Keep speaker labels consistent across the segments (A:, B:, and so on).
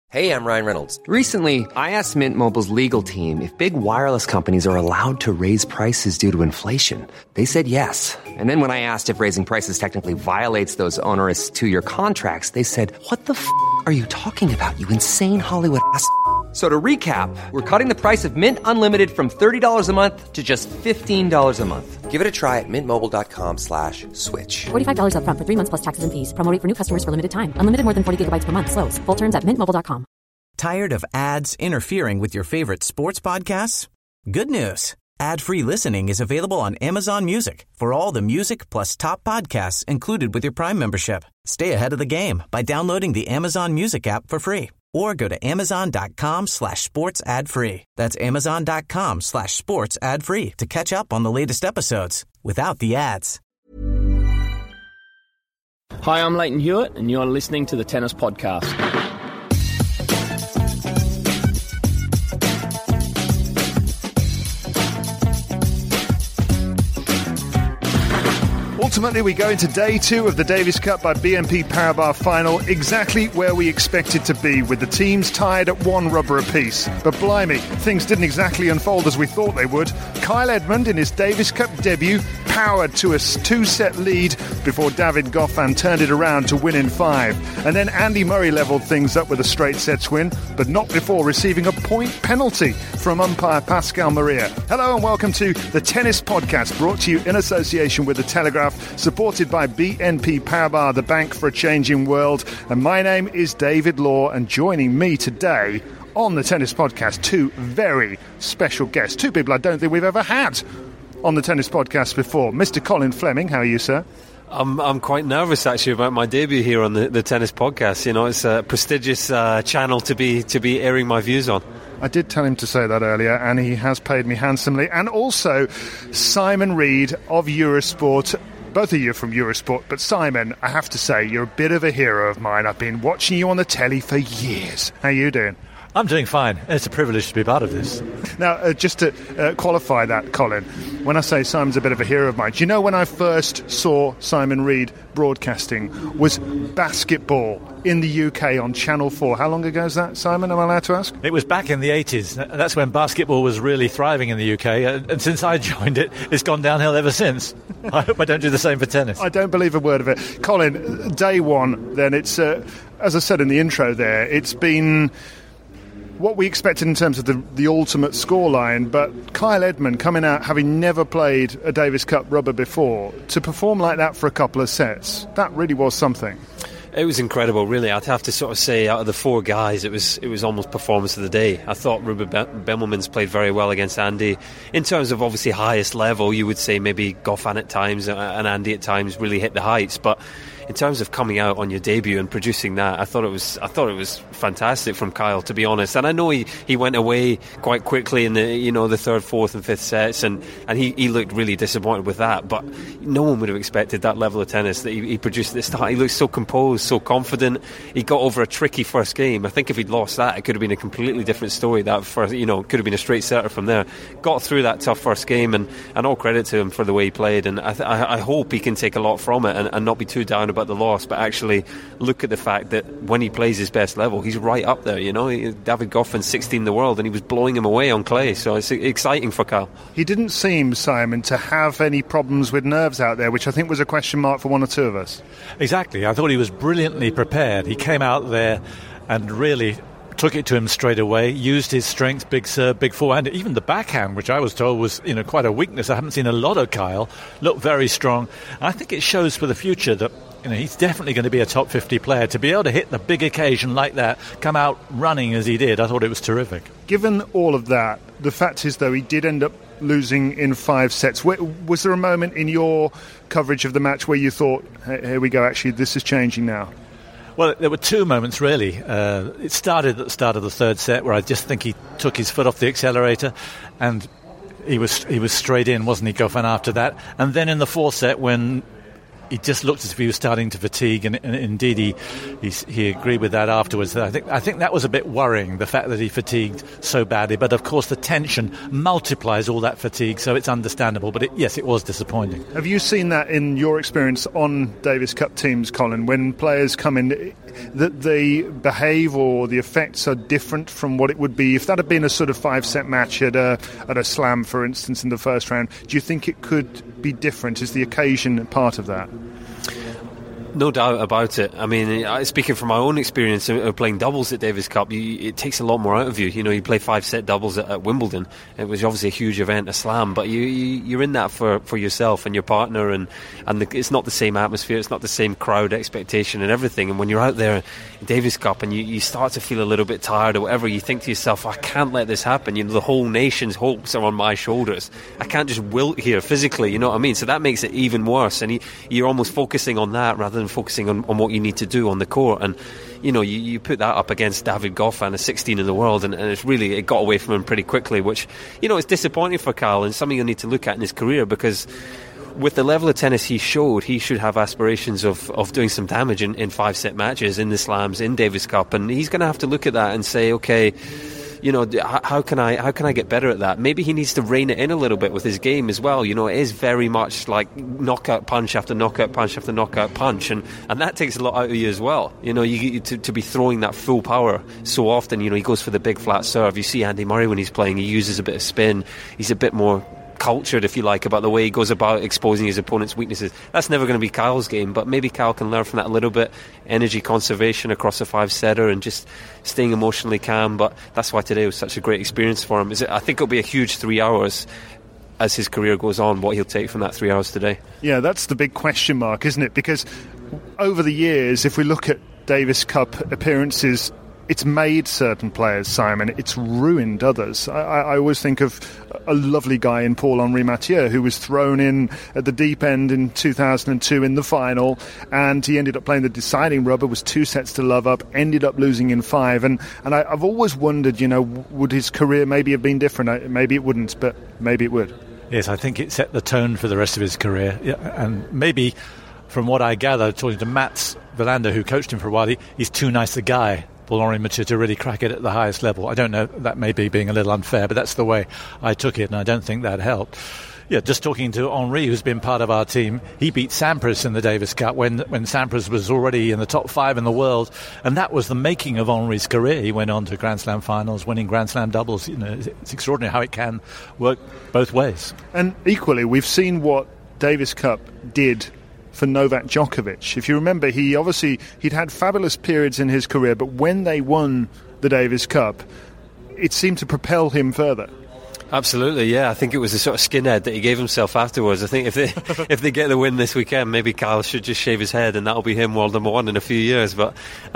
A: Hey, I'm Ryan Reynolds.
B: Recently, I asked Mint Mobile's legal team if big wireless companies are allowed to raise prices due to inflation. They said yes. And then when I asked if raising prices technically violates those onerous two-year contracts, they said, "What the f*** are you talking about, you insane Hollywood ass?" So to recap, we're cutting the price of Mint Unlimited from $30 a month to just $15 a month.
A: Give it a try at mintmobile.com/switch.
C: $45 up front for 3 months plus taxes and fees. Promo rate for new customers for limited time. Unlimited more than 40 gigabytes per month. Slows full terms at mintmobile.com.
D: Tired of ads interfering with your favorite sports podcasts? Good news. Ad-free listening is available on Amazon Music for all the music plus top podcasts included with your Prime membership. Stay ahead of the game by downloading the Amazon Music app for free or go to amazon.com/sports ad free. That's amazon.com/sports ad free to catch up on the latest episodes without the ads.
E: Hi, I'm Leighton Hewitt, and you're listening to the Tennis Podcast.
F: Ultimately, we go into day 2 of the Davis Cup by BNP Paribas final, exactly where we expected to be, with the teams tied at 1 rubber apiece. But blimey, things didn't exactly unfold as we thought they would. Kyle Edmund, in his Davis Cup debut, powered to a 2-set lead before David Goffin turned it around to win in 5. And then Andy Murray levelled things up with a straight sets win, but not before receiving a point penalty from umpire Pascal Maria. Hello and welcome to the Tennis Podcast, brought to you in association with The Telegraph, supported by BNP Paribas, the bank for a changing world. And my name is David Law, and joining me today on the Tennis Podcast, 2 very special guests, 2 people I don't think we've ever had on the Tennis Podcast before. Mr. Colin Fleming, how are you, sir?
G: I'm quite nervous actually about my debut here on the Tennis Podcast. You know, it's a prestigious channel to be airing my views on.
F: I did tell him to say that earlier, and he has paid me handsomely. And also Simon Reed of Eurosport. Both of you are from Eurosport, but Simon, I have to say, you're a bit of a hero of mine. I've been watching you on the telly for years. How are you doing?
H: I'm doing fine. It's a privilege to be part of this.
F: Now, just to qualify that, Colin, when I say Simon's a bit of a hero of mine, do you know when I first saw Simon Reed broadcasting was basketball in the UK on Channel 4. How long ago is that, Simon? Am I allowed to ask?
H: It was back in the 80s. That's when basketball was really thriving in the UK. And since I joined it, it's gone downhill ever since. I hope I don't do the same for tennis.
F: I don't believe a word of it. Colin, day 1, then it's, as I said in the intro there, it's been what we expected in terms of the ultimate scoreline, but Kyle Edmund coming out having never played a Davis Cup rubber before, to perform like that for a couple of sets, that really was something.
G: It was incredible, really. I'd have to sort of say, out of the 4 guys, it was almost performance of the day. I thought Ruben Bemelmans played very well against Andy. In terms of obviously highest level, you would say maybe Goffin at times and Andy at times really hit the heights, but in terms of coming out on your debut and producing that, I thought it was fantastic from Kyle, to be honest. And I know he went away quite quickly in the the 3rd, 4th and 5th sets, and he looked really disappointed with that. But no one would have expected that level of tennis that he produced at the start. He looked so composed, so confident. He got over a tricky first game. I think if he'd lost that, it could have been a completely different story. That first, could have been a straight setter from there. Got through that tough first game, and all credit to him for the way he played. And I hope he can take a lot from it and not be too down about the loss, but actually look at the fact that when he plays his best level, he's right up there. David Goffin's 16th in the world, and he was blowing him away on clay. So it's exciting for Kyle.
F: He didn't seem, Simon, to have any problems with nerves out there, which I think was a question mark for one or two of us.
H: Exactly. I thought he was brilliantly prepared. He came out there and really took it to him straight away, used his strength, big serve, big forehand, even the backhand, which I was told was quite a weakness. I haven't seen a lot of Kyle. Looked very strong. I think it shows for the future that he's definitely going to be a top 50 player. To be able to hit the big occasion like that, come out running as he did, I thought it was terrific.
F: Given all of that, the fact is, though, he did end up losing in 5 sets. Was there a moment in your coverage of the match where you thought, hey, here we go, actually, this is changing now?
H: Well, there were 2 moments, really. It started at the start of the 3rd set, where I just think he took his foot off the accelerator, and he was straight in, wasn't he, Goffin, after that? And then in the 4th set, when he just looked as if he was starting to fatigue, and indeed he agreed with that afterwards. I think that was a bit worrying, the fact that he fatigued so badly. But of course, the tension multiplies all that fatigue, so it's understandable. But yes, it was disappointing.
F: Have you seen that in your experience on Davis Cup teams, Colin, when players come in, that they behave or the effects are different from what it would be if that had been a sort of 5-set match at a slam, for instance, in the first round? Do you think it could be different? Is the occasion part of that?
G: No doubt about it. I mean, speaking from my own experience of playing doubles at Davis Cup, it takes a lot more out of you. You know, you play 5-set doubles at Wimbledon. It was obviously a huge event, a slam, but you're in that for yourself and your partner, and it's not the same atmosphere, it's not the same crowd expectation and everything. And when you're out there in Davis Cup and you start to feel a little bit tired or whatever, you think to yourself, I can't let this happen. You know, the whole nation's hopes are on my shoulders. I can't just wilt here physically, you know what I mean? So that makes it even worse, and you're almost focusing on that rather than focusing on what you need to do on the court. And you know, you put that up against David Goffin, a 16 in the world, and it got away from him pretty quickly, which, you know, it's disappointing for Kyle and something you'll need to look at in his career, because with the level of tennis he showed, he should have aspirations of doing some damage in 5-set matches, in the slams, in Davis Cup, and he's going to have to look at that and say, okay, you know, how can I get better at that? Maybe he needs to rein it in a little bit with his game as well. You know, it is very much like knockout punch after knockout punch after knockout punch, and that takes a lot out of you as well. You know, you to be throwing that full power so often. You know, he goes for the big flat serve. You see Andy Murray when he's playing, he uses a bit of spin. He's a bit more cultured, if you like, about the way he goes about exposing his opponent's weaknesses. That's never going to be Kyle's game, but maybe Kyle can learn from that a little bit. Energy conservation across a 5-setter and just staying emotionally calm. But that's why today was such a great experience for him. I think it'll be a huge 3 hours as his career goes on, what he'll take from that 3 hours today. Yeah, that's the big question mark, isn't it? Because over the years, if we look at Davis Cup appearances, it's made certain players, Simon. It's ruined others. I always think of a lovely guy in Paul-Henri Mathieu, who was thrown in at the deep end in 2002 in the final, and he ended up playing the deciding rubber, was 2 sets to love up, ended up losing in 5. And I've always wondered, you know, would his career maybe have been different? Maybe it wouldn't, but maybe it would. Yes, I think it set the tone for the rest of his career. Yeah, and maybe, from what I gather, talking to Mats Wilander, who coached him for a while, he's too nice a guy, Paul-Henri Mathieu, to really crack it at the highest level. I don't know, that may be being a little unfair, but that's the way I took it, and I don't think that helped. Yeah, just talking to Henri, who's been part of our team, he beat Sampras in the Davis Cup when Sampras was already in the top 5 in the world, and that was the making of Henri's career. He went on to Grand Slam finals, winning Grand Slam doubles. You know, it's extraordinary how it can work both ways. And equally, we've seen what Davis Cup did for Novak Djokovic. If you remember, he'd had fabulous periods in his career, but when they won the Davis Cup, it seemed to propel him further. Absolutely, yeah. I think it was a sort of skinhead that he gave himself afterwards. I think if they get the win this weekend, maybe Kyle should just shave his head and that'll be him world number 1 in a few years. But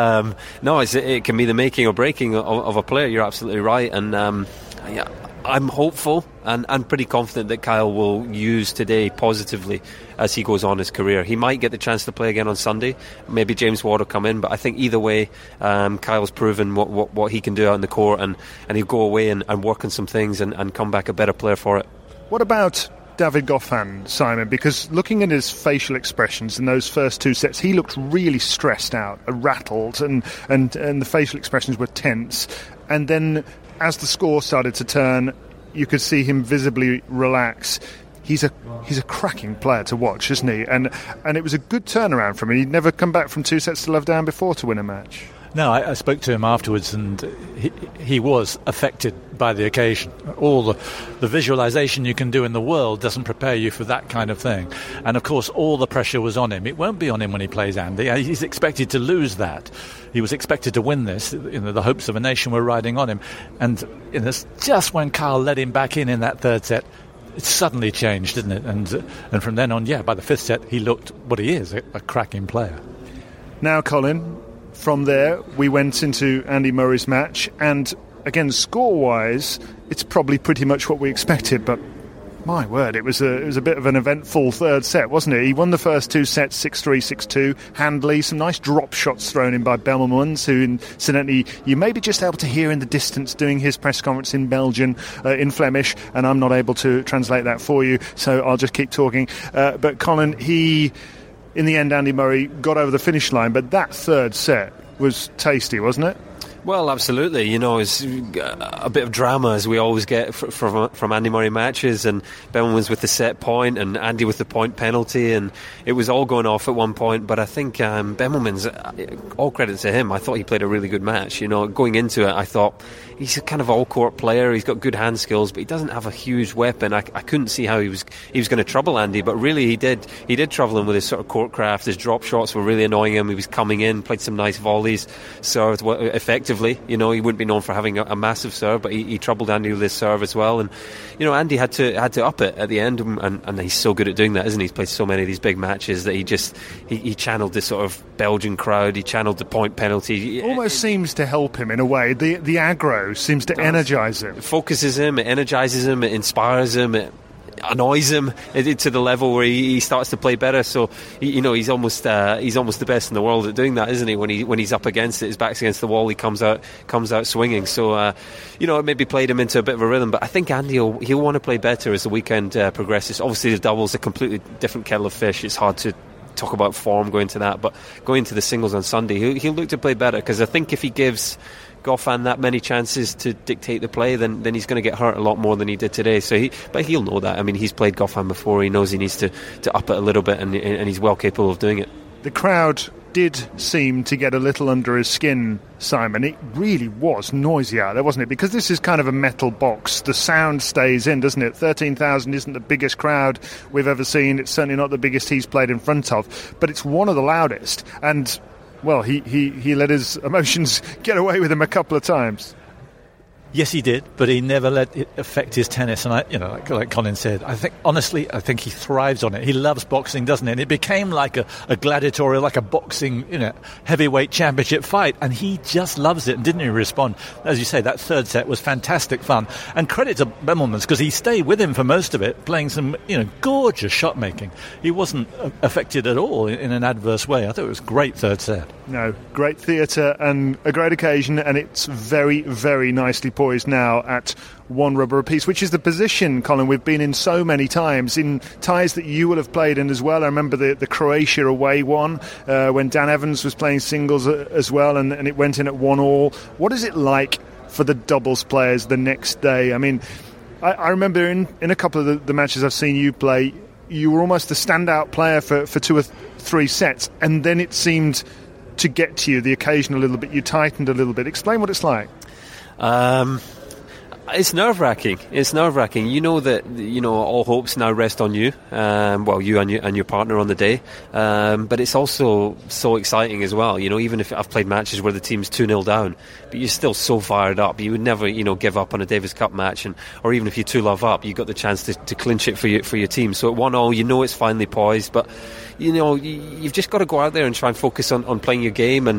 G: no, it can be the making or breaking of a player. You're absolutely right. And yeah, I'm hopeful and pretty confident that Kyle will use today positively as he goes on his career. He might get the chance to play again on Sunday. Maybe James Ward will come in, but I think either way, Kyle's proven what he can do out on the court, and he'll go away and work on some things and come back a better player for it. What about David Goffin, Simon? Because looking at his facial expressions in those first 2 sets, he looked really stressed out, rattled, and the facial expressions were tense. And then as the score started to turn, you could see him visibly relax. He's a cracking player to watch, isn't he? And it was a good turnaround for him. He'd never come back from 2 sets to love down before to win a match. No, I spoke to him afterwards, and he was affected by the occasion. All the visualization you can do in the world doesn't prepare you for that kind of thing. And of course, all the pressure was on him. It won't be on him when he plays Andy. He's expected to lose that. He was expected to win this. You know, the hopes of a nation were riding on him. And just when Kyle led him back in that 3rd set, it suddenly changed, didn't it? And from then on, by the 5th set, he looked what he is, a cracking player. Now, Colin, from there, we went into Andy Murray's match, and again, score-wise, it's probably pretty much what we expected, but my word, it was a bit of an eventful 3rd set, wasn't it? He won the first 2 sets, 6-3, 6-2, handily, some nice drop shots thrown in by Belmans, who incidentally you may be just able to hear in the distance doing his press conference in Belgian, in Flemish, and I'm not able to translate that for you, so I'll just keep talking. But Colin, he
F: in the end, Andy Murray got over the finish line, but that third set was tasty, wasn't it?
G: Well, absolutely. It's a bit of drama, as we always get from Andy Murray matches, and Ben Willmans with the set point and Andy with the point penalty, and it was all going off at one point. But I think Ben Willmans, all credit to him, I thought he played a really good match. Going into it, I thought he's a kind of all-court player. He's got good hand skills, but he doesn't have a huge weapon. I couldn't see how he was going to trouble Andy, but really he did trouble him with his sort of court craft. His drop shots were really annoying him. He was coming in, played some nice volleys, served effectively. He wouldn't be known for having a massive serve, but he troubled Andy with his serve as well. And Andy had to up it at the end, and he's so good at doing that, isn't he? He's played so many of these big matches that he channeled this sort of Belgian crowd. He channeled the point penalty.
F: It almost seems to help him in a way. The aggro seems to energise him.
G: It focuses him, it energises him, it inspires him, it annoys him to the level where he starts to play better. So he's almost the best in the world at doing that, isn't he? When he's up against it, his back's against the wall, he comes out swinging. So it maybe played him into a bit of a rhythm. But I think Andy he'll want to play better as the weekend progresses. Obviously, the doubles a completely different kettle of fish. It's hard to talk about form going to that, but going to the singles on Sunday, he'll look to play better, because I think if he gives Goffin that many chances to dictate the play, then he's going to get hurt a lot more than he did today. But he'll know that. I mean, he's played Goffin before. He knows he needs to up it a little bit, and he's well capable of doing it.
F: The crowd did seem to get a little under his skin, Simon. It really was noisy out there, wasn't it? Because this is kind of a metal box. The sound stays in, doesn't it? 13,000 isn't the biggest crowd we've ever seen. It's certainly not the biggest he's played in front of, but it's one of the loudest. And well, he let his emotions get away with him a couple of times.
H: Yes, he did, but he never let it affect his tennis. And like Colin said, I think he thrives on it. He loves boxing, doesn't he? And it became like a gladiatorial, like a boxing, heavyweight championship fight. And he just loves it. And didn't he respond? As you say, that third set was fantastic fun. And credit to Ben Willmans, because he stayed with him for most of it, playing some, gorgeous shot making. He wasn't affected at all in an adverse way. I thought it was great third set.
F: No, great theatre and a great occasion, and it's very, very nicely poised now at one rubber apiece, which is the position, Colin, we've been in so many times in ties that you will have played in as well. I remember the Croatia away one when Dan Evans was playing singles as well, and it went in at 1-1. What is it like for the doubles players the next day? I mean, I remember in a couple of the matches I've seen you play, you were almost the standout player for 2 or 3 sets, and then it seemed to get to you the occasion a little bit. You tightened a little bit. Explain what it's like.
G: It's nerve-wracking. You know that all hopes now rest on you. You and your partner on the day. But it's also so exciting as well. Even if I've played matches where the team's 2-0 down, but you're still so fired up. You would never, give up on a Davis Cup match, or even if you're 2-love up, you got the chance to clinch it for your team. So at 1-1, it's finally poised. But you've just got to go out there and try and focus on playing your game.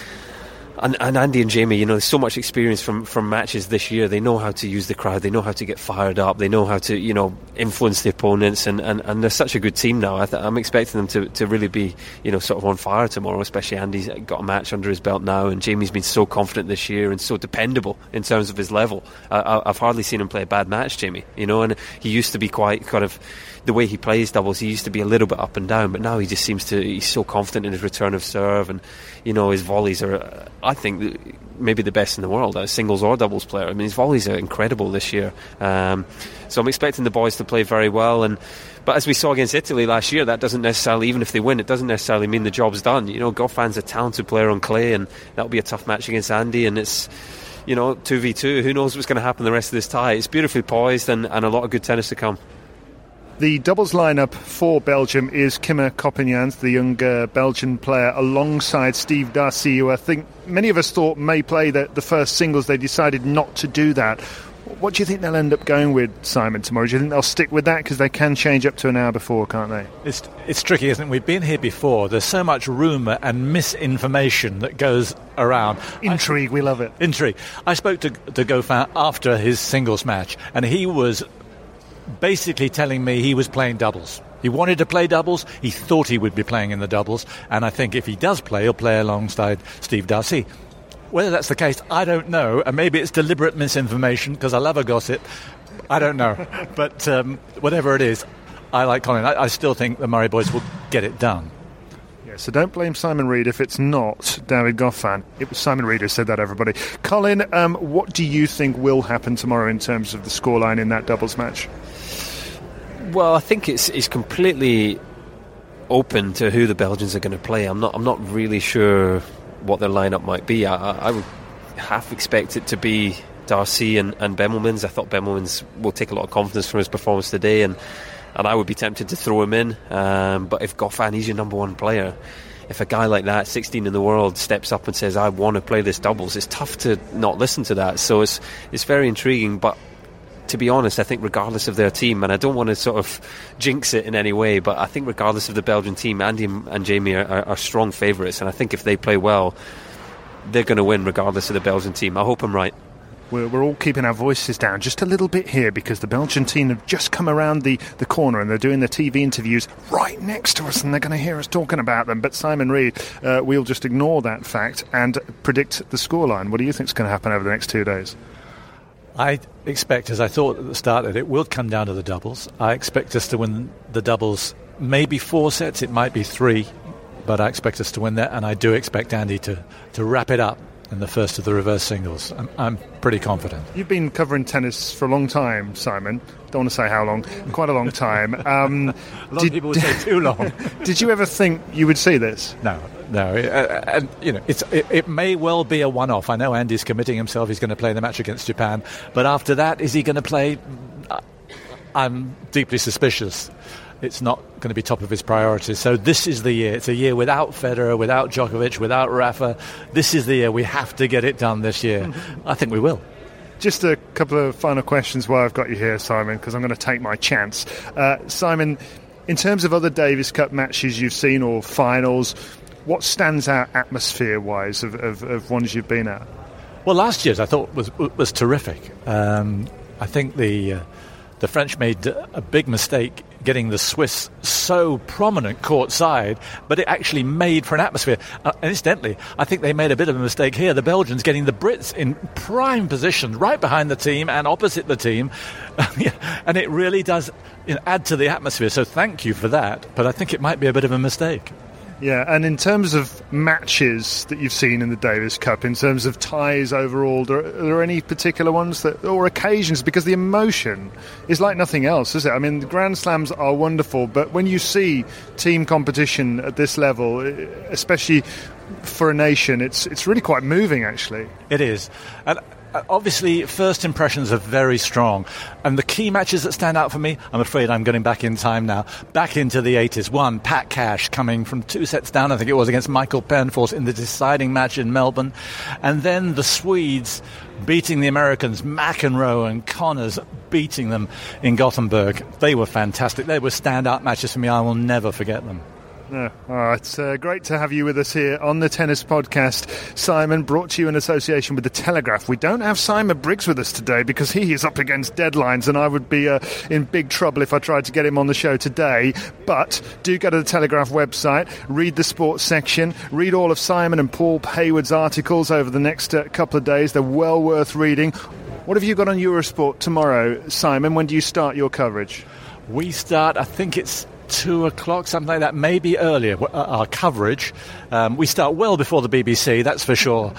G: And Andy and Jamie, there's so much experience from matches this year. They know how to use the crowd. They know how to get fired up. They know how to, influence the opponents. And they're such a good team now. I'm expecting them to really be, sort of on fire tomorrow, especially Andy's got a match under his belt now. And Jamie's been so confident this year and so dependable in terms of his level. I've hardly seen him play a bad match, Jamie, and he used to be quite kind of, the way he plays doubles, he used to be a little bit up and down, but now he just seems to, he's so confident in his return of serve, and his volleys are, I think, maybe the best in the world as singles or doubles player. I mean, his volleys are incredible this year. So I'm expecting the boys to play very well, but as we saw against Italy last year, that doesn't necessarily, even if they win, it doesn't necessarily mean the job's done. Goffin's a talented player on clay, and that'll be a tough match against Andy, and it's 2v2. Who knows what's going to happen the rest of this tie? It's beautifully poised, and a lot of good tennis to come.
F: The doubles lineup for Belgium is Kimmer Coppignyans, the young Belgian player, alongside Steve Darcy, who I think many of us thought may play the first singles. They decided not to do that. What do you think they'll end up going with, Simon, tomorrow? Do you think they'll stick with that? Because they can change up to an hour before, can't they? It's tricky, isn't it? We've been here before. There's so much rumour and misinformation that goes around. Intrigue, we love it. Intrigue. I spoke to Goffin after his singles match, and he was basically telling me he was playing doubles. He wanted to play doubles. He thought he would be playing in the doubles. And I think if he does play, he'll play alongside Steve Darcy. Whether that's the case, I don't know. And maybe it's deliberate misinformation, because I love a gossip. I don't know. But whatever it is, I like Colin. I still think the Murray boys will get it done. So don't blame Simon Reed if it's not David Goffin. It was Simon Reed who said that, everybody. Colin, what do you think will happen tomorrow in terms of the scoreline in that doubles match?
G: Well, I think it's completely open to who the Belgians are going to play. I'm not really sure what their lineup might be. I would half expect it to be Darcy and Bemelmans. I thought Bemelmans will take a lot of confidence from his performance today, and I would be tempted to throw him in. But if Goffin, he's your number one player. If a guy like that, 16 in the world, steps up and says, I want to play this doubles, it's tough to not listen to that. So it's very intriguing. But to be honest, I think regardless of their team, and I don't want to sort of jinx it in any way, but I think regardless of the Belgian team, Andy and Jamie are strong favourites. And I think if they play well, they're going to win regardless of the Belgian team. I hope I'm right.
F: We're all keeping our voices down just a little bit here because the Belgian team have just come around the corner and they're doing their TV interviews right next to us and they're going to hear us talking about them. But Simon Reed, we'll just ignore that fact and predict the scoreline. What do you think is going to happen over the next 2 days?
H: I expect, as I thought at the start, that it will come down to the doubles. I expect us to win the doubles, maybe 4 sets, it might be 3, but I expect us to win that, and I do expect Andy to wrap it up in the first of the reverse singles. I'm pretty confident.
F: You've been covering tennis for a long time, Simon. Don't want to say how long. Quite a long time.
H: A lot of people would say too long.
F: Did you ever think you would see this?
H: No. And it may well be a one-off. I know Andy's committing himself. He's going to play the match against Japan. But after that, is he going to play? I'm deeply suspicious. It's not going to be top of his priorities. So this is the year. It's a year without Federer, without Djokovic, without Rafa. This is the year. We have to get it done this year. I think we will.
F: Just a couple of final questions while I've got you here, Simon, because I'm going to take my chance. Simon, in terms of other Davis Cup matches you've seen or finals, what stands out atmosphere-wise of ones you've been at?
H: Well, last year's I thought was terrific. I think the French made a big mistake getting the Swiss so prominent courtside, but it actually made for an atmosphere. And incidentally, I think they made a bit of a mistake here. The Belgians getting the Brits in prime position right behind the team and opposite the team. And it really does add to the atmosphere. So thank you for that. But I think it might be a bit of a mistake.
F: Yeah, and in terms of matches that you've seen in the Davis Cup, in terms of ties overall, are there any particular ones or occasions? Because the emotion is like nothing else, is it? I mean, the Grand Slams are wonderful, but when you see team competition at this level, especially for a nation, it's really quite moving, actually.
H: It is. And obviously, first impressions are very strong. And the key matches that stand out for me, I'm afraid I'm going back in time now, back into the 80s. One, Pat Cash coming from 2 sets down, I think it was, against Michael Pernfors in the deciding match in Melbourne. And then the Swedes beating the Americans, McEnroe and Connors beating them in Gothenburg. They were fantastic. They were standout matches for me. I will never forget them.
F: It's great to have you with us here on the Tennis Podcast. Simon, brought to you in association with The Telegraph. We don't have Simon Briggs with us today because he is up against deadlines and I would be in big trouble if I tried to get him on the show today. But do go to the Telegraph website, read the sports section, read all of Simon and Paul Hayward's articles over the next couple of days. They're well worth reading. What have you got on Eurosport tomorrow, Simon? When do you start your coverage?
H: We start, I think it's 2 o'clock, something like that, maybe earlier, our coverage. We start well before the BBC, that's for sure.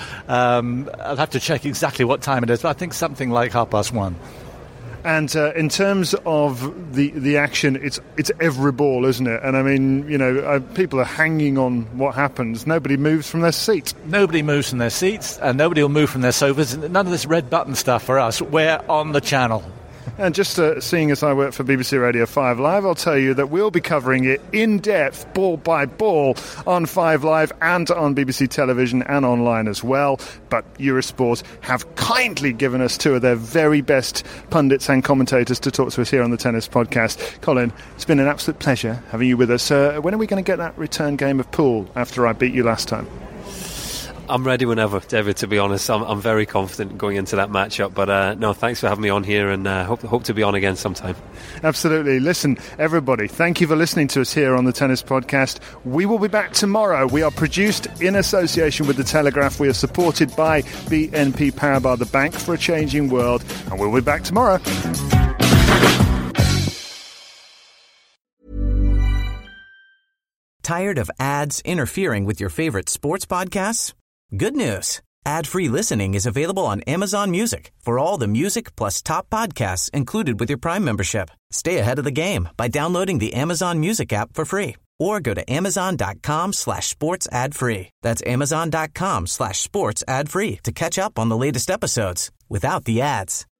H: I'll have to check exactly what time it is, but I think something like 1:30.
F: And in terms of the action, it's every ball, isn't it? And I mean, people are hanging on what happens. Nobody moves from their seat.
H: Nobody moves from their seats, and nobody will move from their sofas. None of this red button stuff for us. We're on the channel.
F: And just seeing as I work for BBC Radio 5 Live, I'll tell you that we'll be covering it in depth, ball by ball, on 5 Live and on BBC Television and online as well. But Eurosport have kindly given us 2 of their very best pundits and commentators to talk to us here on the Tennis Podcast. Colin, it's been an absolute pleasure having you with us. When are we going to get that return game of pool after I beat you last time?
G: I'm ready whenever, David, to be honest. I'm very confident going into that matchup. But no, thanks for having me on here and hope to be on again sometime.
F: Absolutely. Listen, everybody, thank you for listening to us here on the Tennis Podcast. We will be back tomorrow. We are produced in association with The Telegraph. We are supported by BNP Paribas, the bank for a changing world. And we'll be back tomorrow.
D: Tired of ads interfering with your favorite sports podcasts? Good news. Ad-free listening is available on Amazon Music for all the music plus top podcasts included with your Prime membership. Stay ahead of the game by downloading the Amazon Music app for free or go to amazon.com/sports ad free. That's amazon.com/sports ad free to catch up on the latest episodes without the ads.